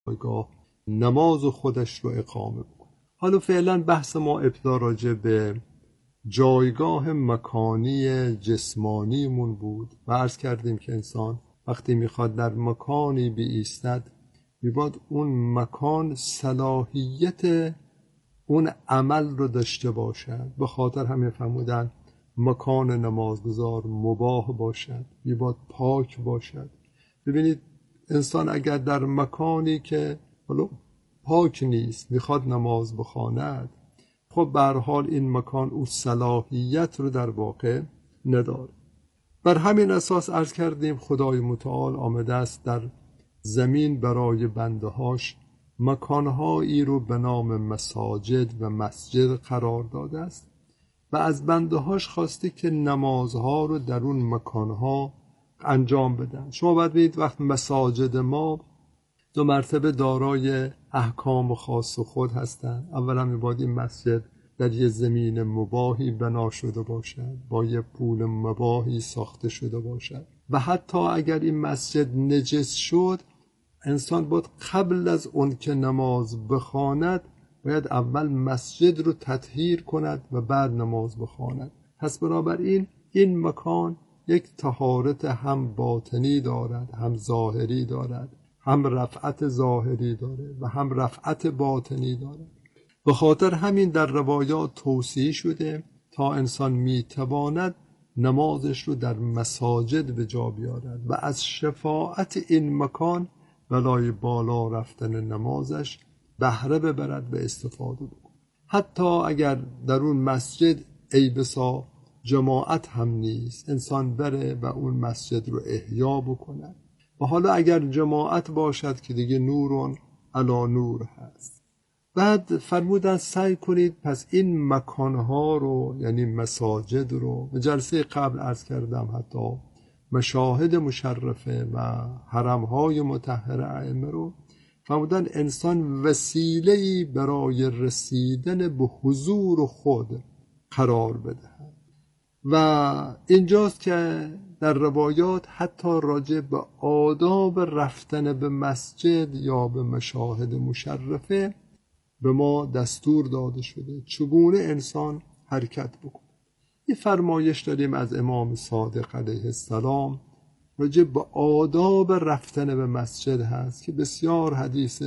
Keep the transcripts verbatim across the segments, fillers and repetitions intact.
جایگاه نماز خودش رو اقامه بکنه. حالا فعلا بحث ما ابتدا راجع به جایگاه مکانی جسمانیمون بود و عرض کردیم که انسان وقتی میخواد در مکانی بایستد میباید اون مکان صلاحیت اون عمل رو داشته باشد. به خاطر همین فرمودن مکان نمازگزار مباح باشد، میباید پاک باشد. ببینید انسان اگر در مکانی که حالا پاک نیست میخواد نماز بخواند، خب به هر حال این مکان او صلاحیت رو در واقع نداره. بر همین اساس عرض کردیم خدای متعال آمده است در زمین برای بندهاش مکانهایی رو به نام مساجد و مسجد قرار داده است و از بندهاش خواسته که نمازها رو در اون مکانها انجام بدن. شما باید ببینید وقت مساجد ما دو مرتبه دارای احکام خاص خود هستند. اولا میباید این مسجد در یه زمین مباحی بنا شده باشد، با یه پول مباحی ساخته شده باشد و حتی اگر این مسجد نجس شد انسان باید قبل از اون که نماز بخواند باید اول مسجد رو تطهیر کند و بعد نماز بخواند. پس بنابراین این مکان یک طهارت هم باطنی دارد، هم ظاهری دارد، هم رفعت ظاهری داره و هم رفعت باطنی داره. به خاطر همین در روایات توصیه شده تا انسان میتواند نمازش رو در مساجد به جا بیارد و از شفاعت این مکان بلای بالا رفتن نمازش بهره ببرد به استفاده بکن. حتی اگر در اون مسجد ای بسا جماعت هم نیست، انسان بره و اون مسجد رو احیا بکند. و حالا اگر جماعت باشد که دیگه نورون علا نور هست. بعد فرمودن سعی کنید پس این مکانها رو یعنی مساجد رو، به جلسه قبل عرض کردم حتی مشاهد مشرفه و حرمهای مطهره ائمه رو فرمودن انسان وسیله‌ای برای رسیدن به حضور خود قرار بدهد. و اینجاست که در روایات حتی راجع به آداب رفتن به مسجد یا به مشاهد مشرفه به ما دستور داده شده چگونه انسان حرکت بکنه. یه فرمایش داریم از امام صادق علیه السلام راجع به آداب رفتن به مسجد هست که بسیار حدیث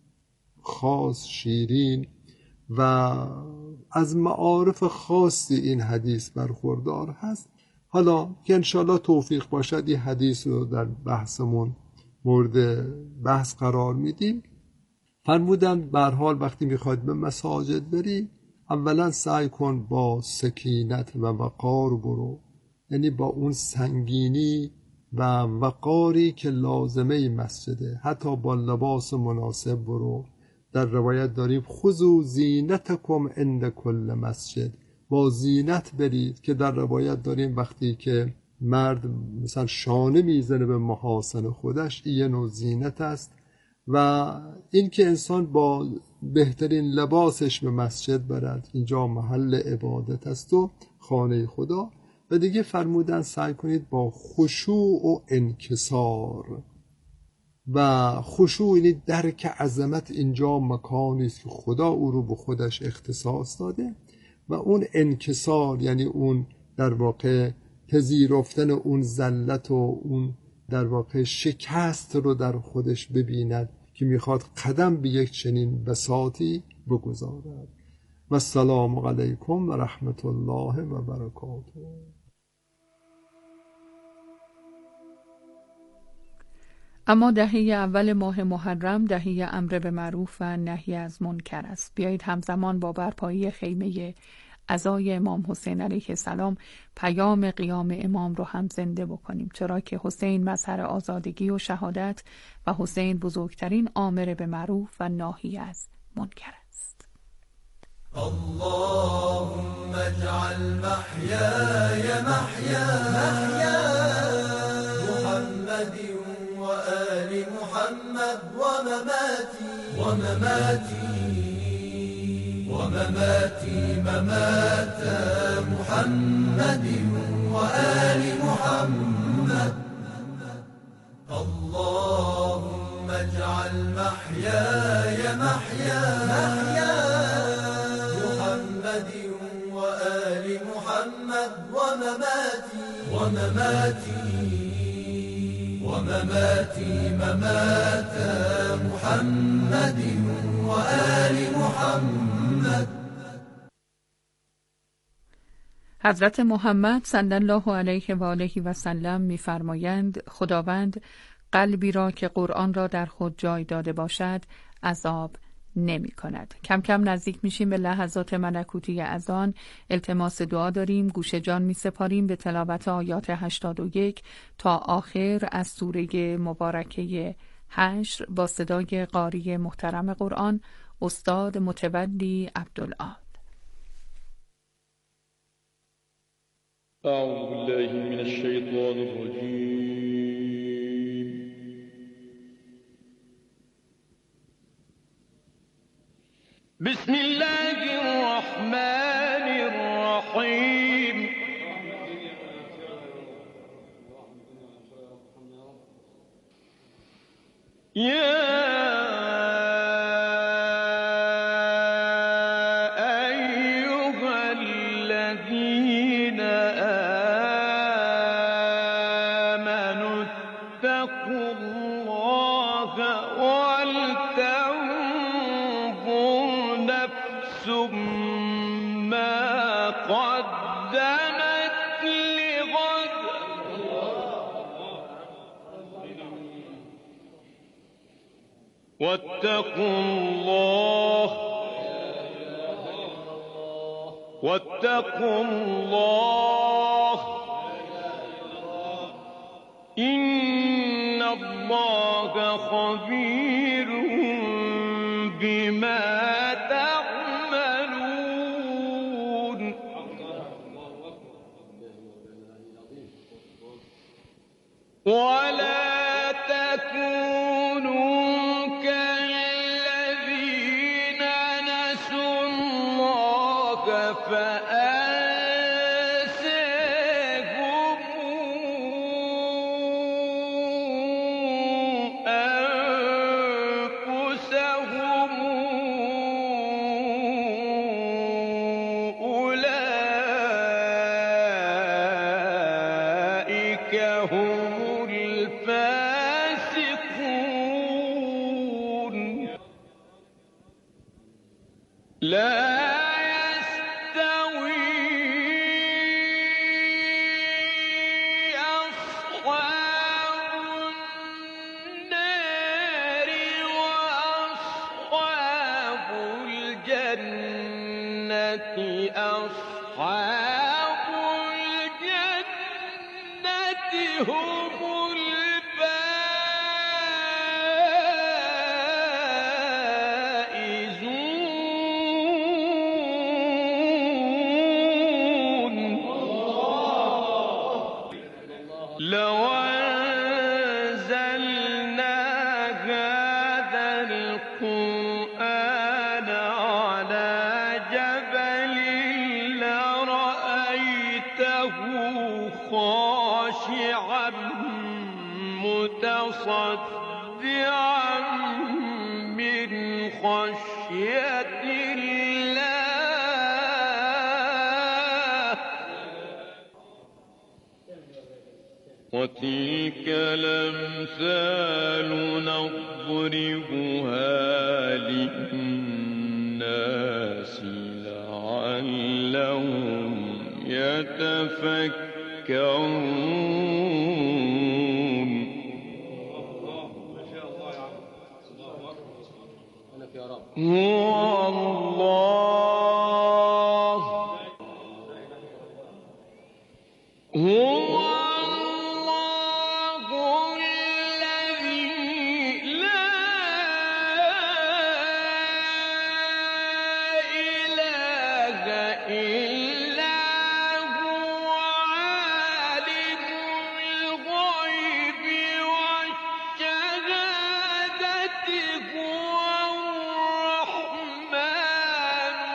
خاص شیرین و از معارف خاصی این حدیث برخوردار هست. حالا که انشالله توفیق باشد این حدیث رو در بحثمون مورد بحث قرار میدیم. فرمودن به هر حال وقتی میخواید به مساجد بری اولا سعی کن با سکینت و وقار برو، یعنی با اون سنگینی و وقاری که لازمه مسجده، حتی با لباس مناسب برو. در روایت داریم خذوا زینتکم عند کل مسجد، با زینت برید، که در روایت داریم وقتی که مرد مثلا شانه میزنه به محاسن خودش این نوع زینت است. و این که انسان با بهترین لباسش به مسجد برد، اینجا محل عبادت است و خانه خدا. و دیگه فرمودن سعی کنید با خشوع و انکسار، و خشوع یعنی درک عظمت اینجا مکانی است که خدا او رو به خودش اختصاص داده، و اون انکسار یعنی اون در واقع پذیرفتن اون ذلت و اون در واقع شکست رو در خودش ببیند که میخواد قدم به یک چنین بساطی بگذارد. و السلام علیکم و رحمت الله و برکاته. اما دهه اول ماه محرم دهه امر به معروف و نهی از منکر است. بیایید همزمان با برپایی خیمه عزای امام حسین علیه السلام پیام قیام امام رو هم زنده بکنیم، چرا که حسین مظهر آزادگی و شهادت و حسین بزرگترین آمر به معروف و ناهی از منکر است. اللهم اجعل محیای محیا محمد و آل محمد و مماتی و مماتی ومماتي ممات محمد وآل محمد. اللهم اجعل المحيا محيا محيا محمد وآل محمد ومماتي ومماتي ومماتي ممات محمد وآل محمد. حضرت محمد صلی الله علیه و آله و سلم می‌فرمایند خداوند قلبی را که قرآن را در خود جای داده باشد عذاب نمی کند. کم کم نزدیک میشیم به لحظات ملکوتی اذان. التماس دعا داریم، گوش جان می سپاریم به تلاوت آیات هشتاد و یک تا آخر از سوره مبارکه حشر با صدای قاری محترم قرآن استاد متولی عبدالعال. أعوذ بالله من الشيطان الرجيم. بسم الله الرحمن الرحيم. يا واتقوا الله واتقوا الله إن الله خبير بما تعملون. ولا تكونوا فأنساهم أنفسهم أولئك هم الفاسقون. لا أصحاب الجنة هم الفائزون. لو أنزلنا هذا القرآن على جبل خاشعا متصدعا من خشية الله. وتلك الأمثال نضربها للناس لعلهم يتفكرون. هو الله هو الله الذي لا إله إلا هو عالم الغيب والشهادة هو الرحمن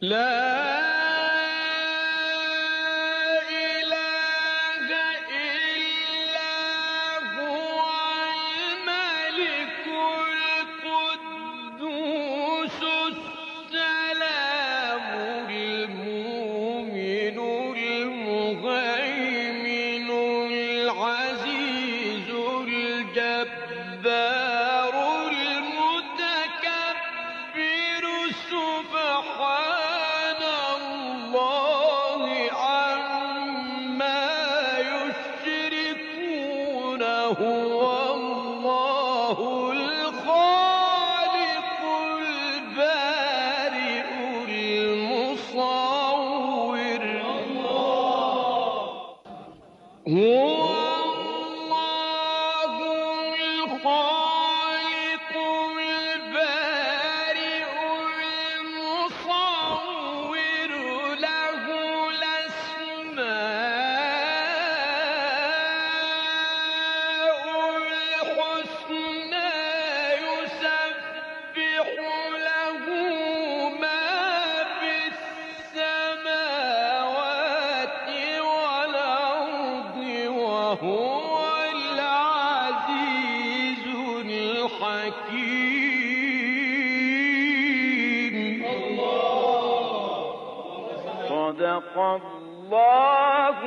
صدق الله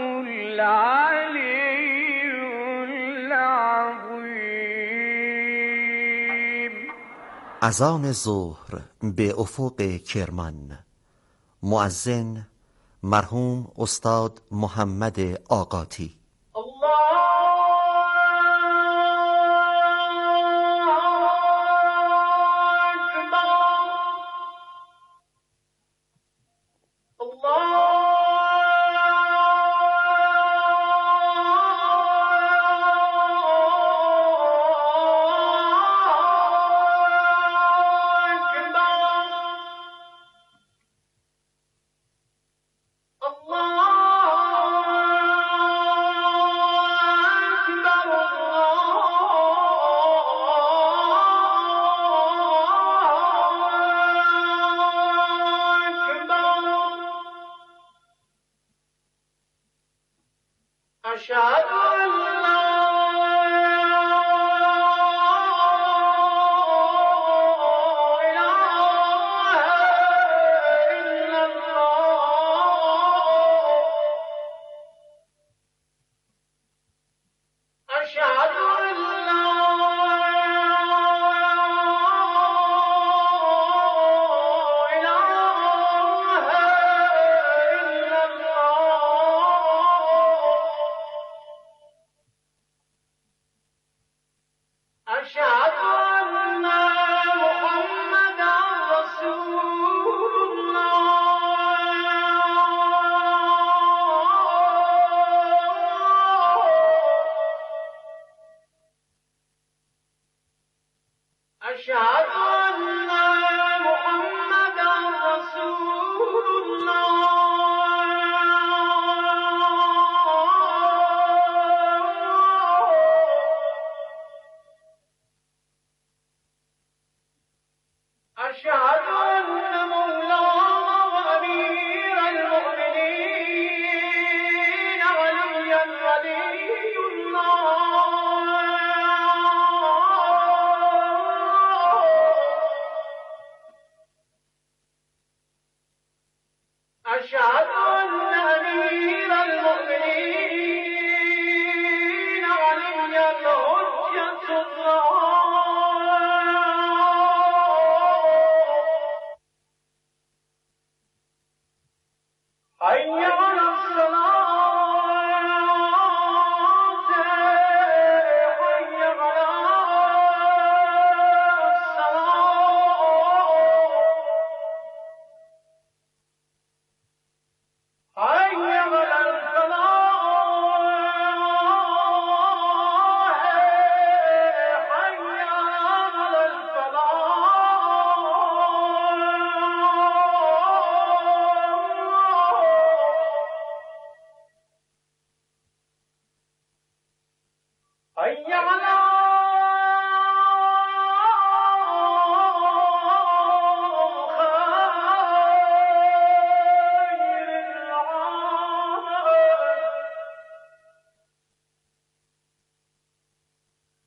العلی العظیم. اذان ظهر به افق کرمان. مؤذن مرحوم استاد محمد آقاتی.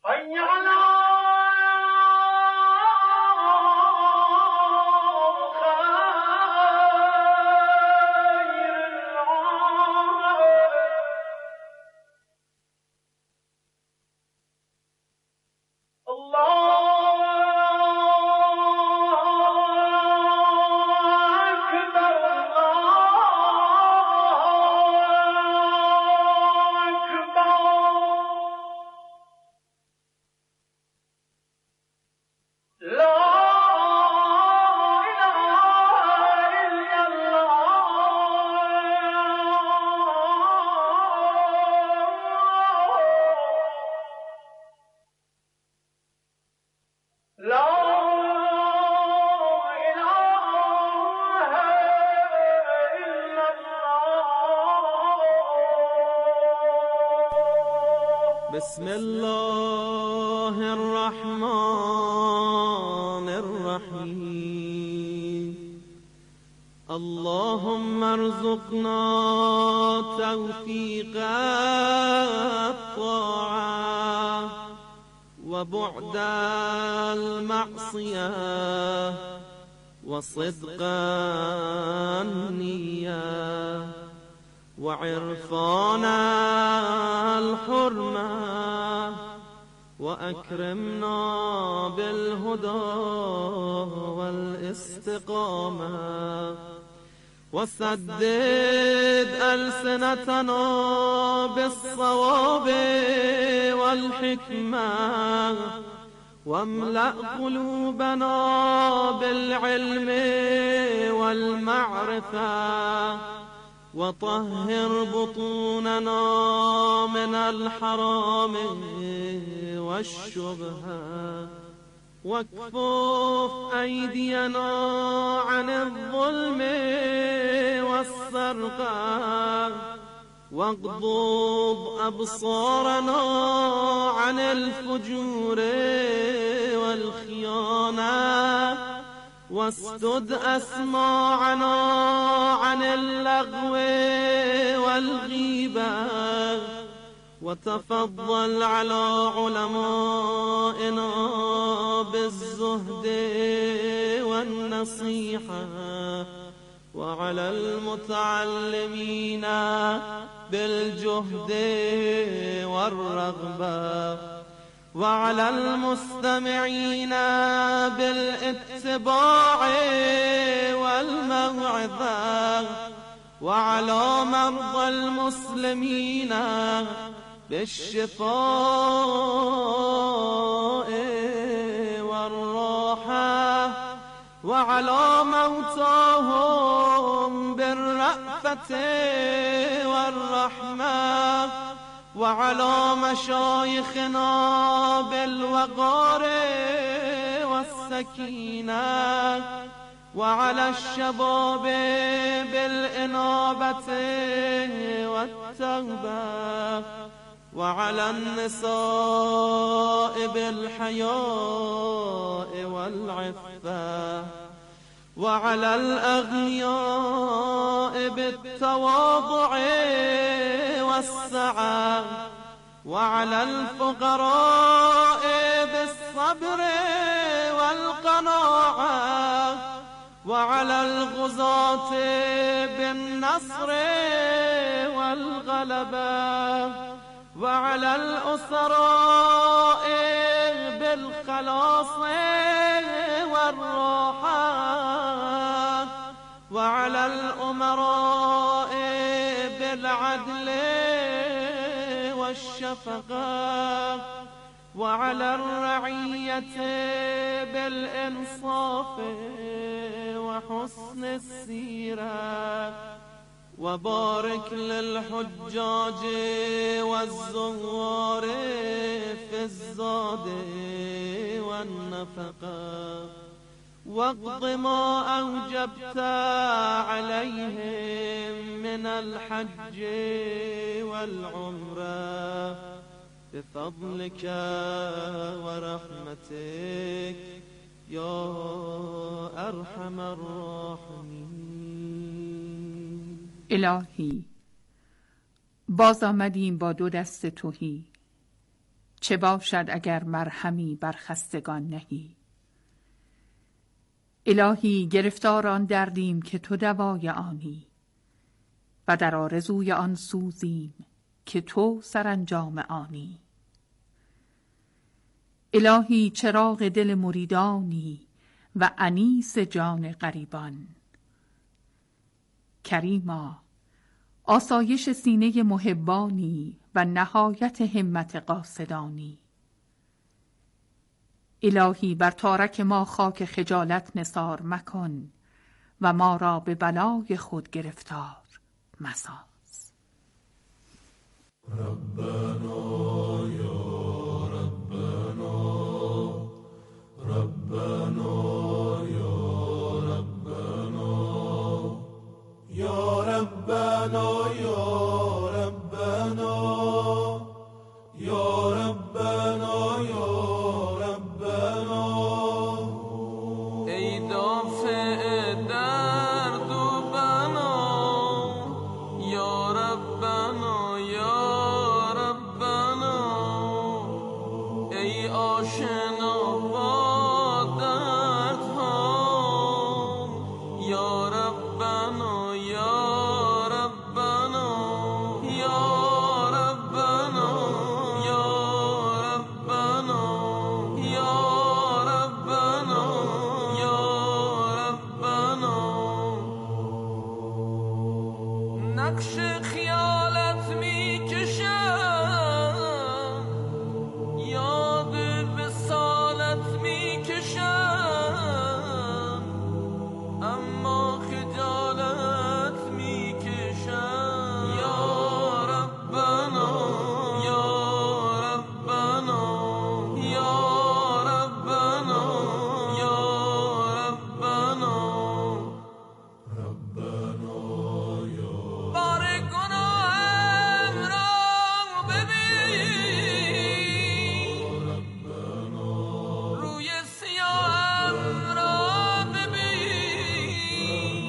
بسم الله الرحمن الرحیم. اللهم ارزقنا توفیق الطاعة وبعد المعصية وصدق النية وعرفان الحرمة وأكرمنا بالهدى والاستقامة وسدد ألسنتنا بالصواب والحكمة واملأ قلوبنا بالعلم والمعرفة وطهر بطوننا من الحرام والشبهة واكفف أيدينا عن الظلم والسرقة واغضض أبصارنا عن الفجور والخيانة واسدد أسماعنا عن اللغو والغيبة وتفضل على علمائنا بالزهد والنصيحة وعلى المتعلمين بالجهد والرغبة وعلى المستمعين بالاتباع والموعظة وعلى مرضى المسلمين بالشفاء والراحة وعلى موتاهم بالرأفة والرحمة وعلى مشايخنا بالوقار والسكينة وعلى الشباب بالإنابة والتوبة وعلى النساء بالحياء والعفة وعلى الأغنياء بالتواضع والسعة وعلى الفقراء بالصبر والقناعة وعلى الغزاة بالنصر والغلبة وعلى الأسراء بالخلاص والراحة وعلى الأمراء بالعدل والشفقة وعلى الرعية بالإنصاف وحسن السيرة وبارك للحجاج والزوار في الزاد والنفقة واقض ما أوجبت عليهم من الحج والعمرة بفضلك ورحمتك يا أرحم الراحمين. الهی باز آمدیم با دو دست تهی، چه باشد اگر مرهمی بر خستگان نهی. الهی گرفتار آن دردیم که تو دوای آنی و در آرزوی آن سوزیم که تو سرانجام آنی. الهی چراغ دل مریدانی و انیس جان غریبان. کریما آسایش سینه محبانی و نهایت همت قاصدانی. الهی بر تارک ما خاک خجالت نثار مکن و ما را به بلای خود گرفتار مساز. ربنا یا ربنا ربنا یا ربنا یا ربنا یا ربنا یا ربنا یا ربنا. ای دافع درد و بنا یا ربنا یا ربنا. ای آشنا با دردها یا ربنا یا ربنا یا ربنا یا ربنا یا ربنا یا ربنا. نقش خیالت می کشم یاد وصالت می کشم اما خجالت می کشم یا ربنا یا ربنا یا ربنا یا ربنا. بار گناهم را ببین روی سیاهم را ببین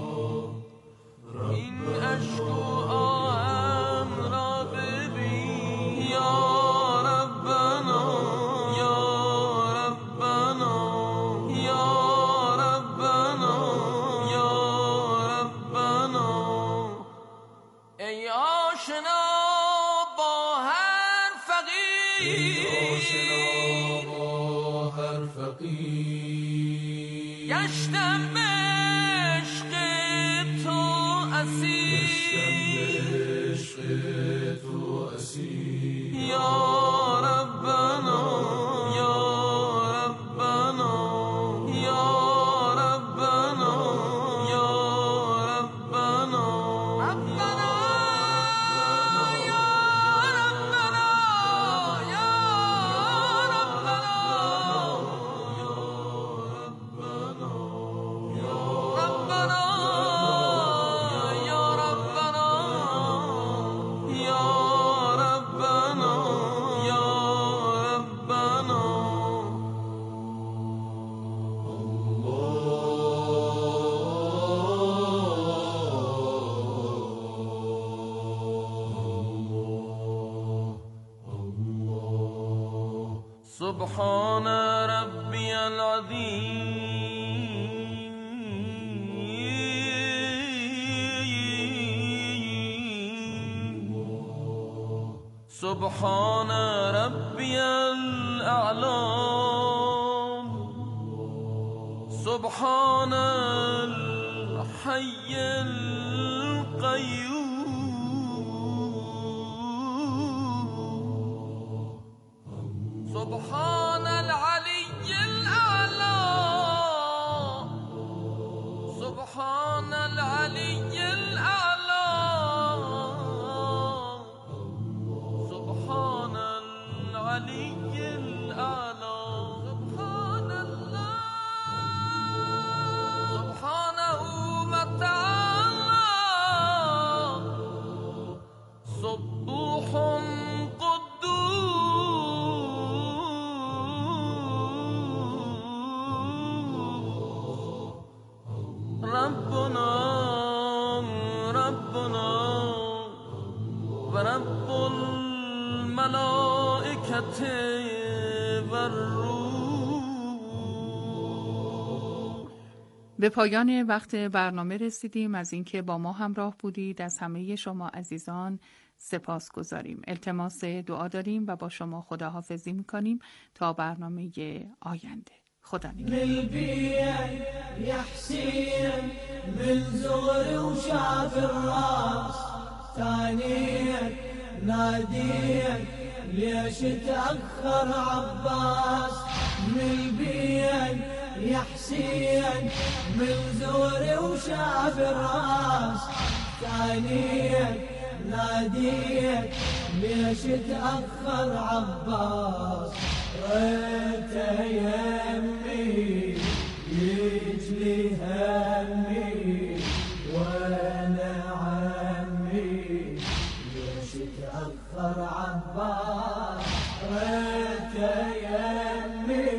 این اشک و آهم را ببین یا ربنا یا ربنا یا ربنا یا ربنا. ای آشنا با هر فقیر گشتم به عشق تو اسیر یا ربنا یا ربنا یا ربنا یا ربنا. ربنا یا ربنا یا ربنا یا ربنا یا ربنا یا ربنا. سبحان ربی العظیم سبحان ربی الاعلی سبحان الحی القیوم سبحان العلی الاعلی سبحان العلی الاعلی سبحان العلی الاعلی سبحان الله سبحانه وتعالى سبوح ربنا ربنا و رب الملائکة غایت والروح. به پایان وقت برنامه رسیدیم. از اینکه با ما همراه بودید از همه شما عزیزان سپاس گذاریم. التماس دعا داریم و با شما خداحافظی میکنیم تا برنامه آینده. خدا نگهدار. يا حسين من زغري وشاف الراس ثانيا ناديك ليش تأخر عباس من البين يا حسين من زغري وشاف الراس ثانيا ناديك ليش تأخر عباس ريت يمي يجلي همي وانا عمي ليش تأخر عباس ريت يمي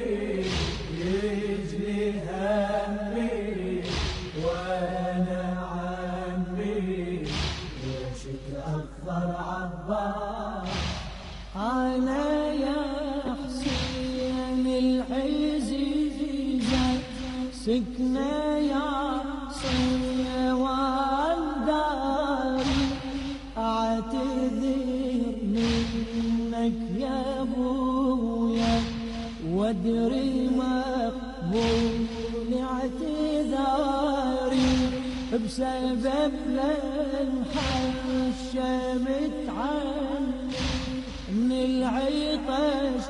يجلي همي وانا عمي ليش تأخر عباس انا يا حسين العزيزة سكنة يا صيوان داري اعتذر منك يا ابويا وادري مقبول اعتذاري بسبب لنحشمت عني من العطش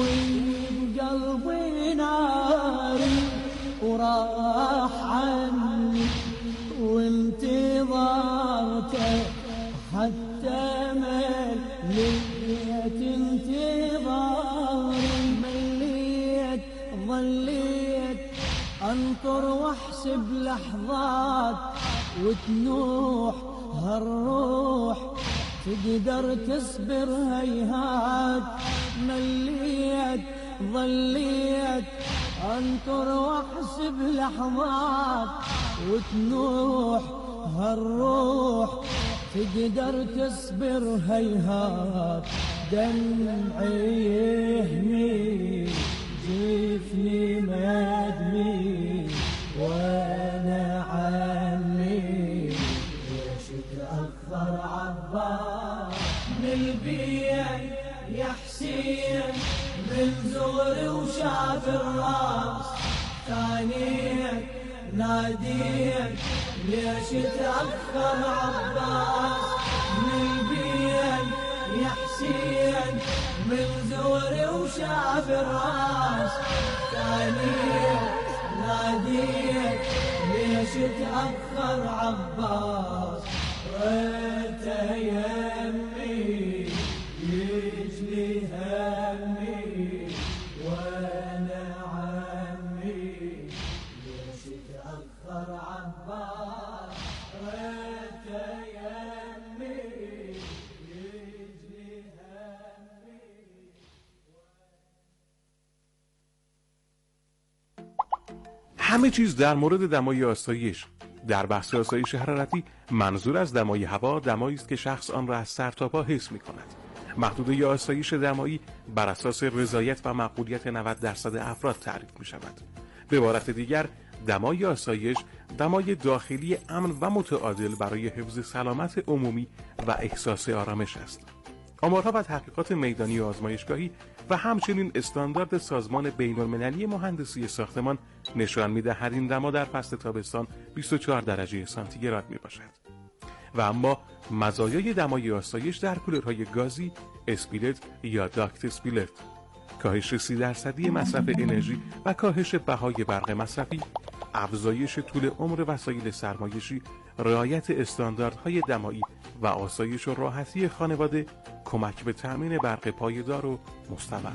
وبقلبي ناري وراح عني وانتظرته حتى مليت انتظاري مليت ظليت انطر واحسب لحظات وتنوح هالروح تقدر تصبر هيهات مليت ظليت انطر واحسب لحظات وتنوح هالروح تقدر تصبر هيهات دمعي يهمي جفني مدمي وانا عمي ليش تأخر عباس من البين يا حسين من زغري وشاف الراس ثانيا ناديك ليش تأخر عباس من البين يا حسين من زغري وشاف الراس ثانيا ناديك ليش تأخر عباس ريت يمي يجلي همي وانا عمي ليش تأخر عباس ريت يمي يجلي همي. همه چیز در مورد دمای آسایش. در بحث آسایش حرارتی منظور از دمای هوا دمایی است که شخص آن را از سر تا پا حس می کند. محدوده آسایش دمایی بر اساس رضایت و مقبولیت نود درصد افراد تعریف می شود. به عبارت دیگر دمای آسایش دمای داخلی امن و متعادل برای حفظ سلامت عمومی و احساس آرامش است. آمارها و تحقیقات میدانی و آزمایشگاهی و همچنین استاندارد سازمان بین‌المللی مهندسی ساختمان نشان می‌دهد این دما در فصل تابستان بیست و چهار درجه سانتیگراد میباشد. و اما مزایای دمای آسایش در کولرهای گازی، اسپیلت یا داکت اسپیلت، کاهش سی درصدی مصرف انرژی و کاهش بهای برق مصرفی، افزایش طول عمر وسایل سرمایشی، رعایت استانداردهای دمایی و آسایش و راحتی خانواده، کمک به تأمین برق پایدار و مستمر.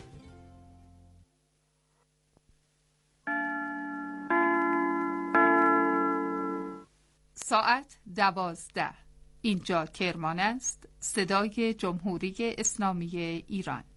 ساعت دوازده. اینجا کرمان است، صدای جمهوری اسلامی ایران.